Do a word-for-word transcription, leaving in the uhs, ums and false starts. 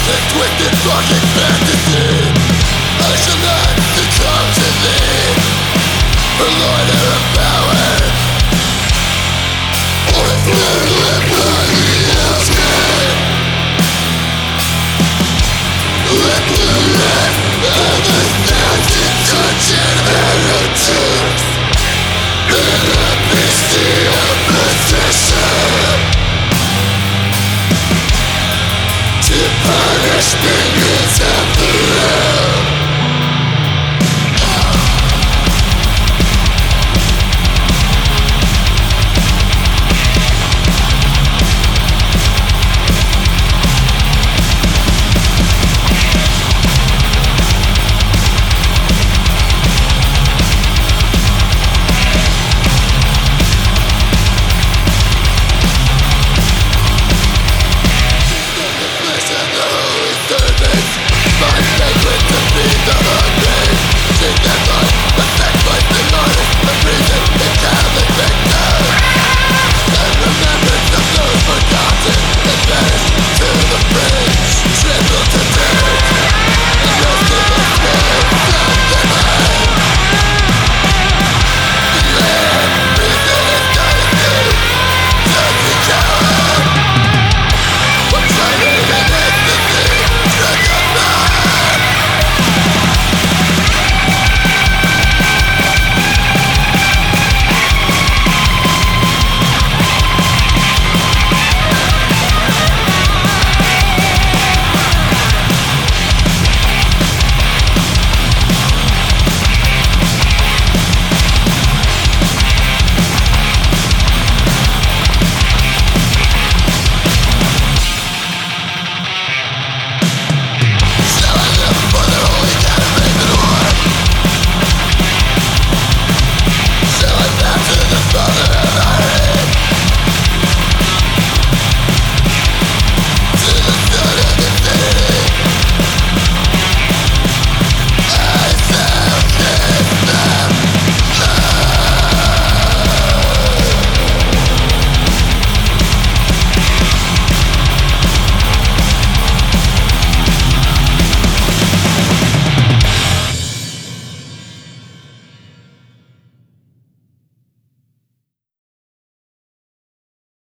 Twisted fucking fantasy, I shall not succumb to thee, for loiter of power, or a fluid of body elsewhere. Let the life of a thousand touching arrow tips, and a bestial possession, to punish me.